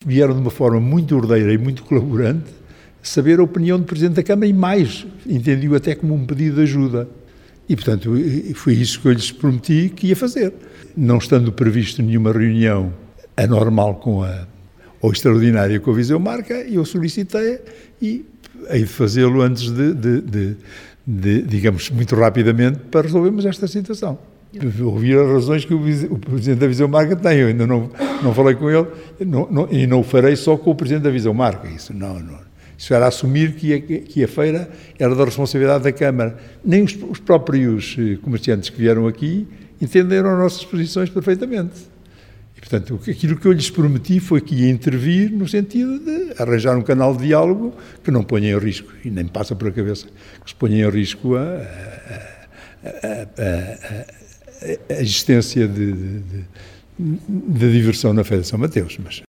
vieram de uma forma muito ordeira e muito colaborante, saber a opinião do Presidente da Câmara e mais, entendi-o até como um pedido de ajuda. E, portanto, foi isso que eu lhes prometi que ia fazer. Não estando previsto nenhuma reunião anormal ou extraordinária com a Viseu Marca, eu solicitei e hei de fazê-lo antes digamos, muito rapidamente para resolvermos esta situação. Ouvir as razões que o Presidente da Viseu Marca tem. Eu ainda não falei com ele e não o farei só com o Presidente da Viseu Marca. Isso Isso era assumir que a feira era da responsabilidade da Câmara. Nem os próprios comerciantes que vieram aqui entenderam as nossas posições perfeitamente. E, portanto, aquilo que eu lhes prometi foi que ia intervir no sentido de arranjar um canal de diálogo que não ponha em risco, e nem me passa por a cabeça, que se ponha em risco a existência de diversão na Feira de São Mateus. Mas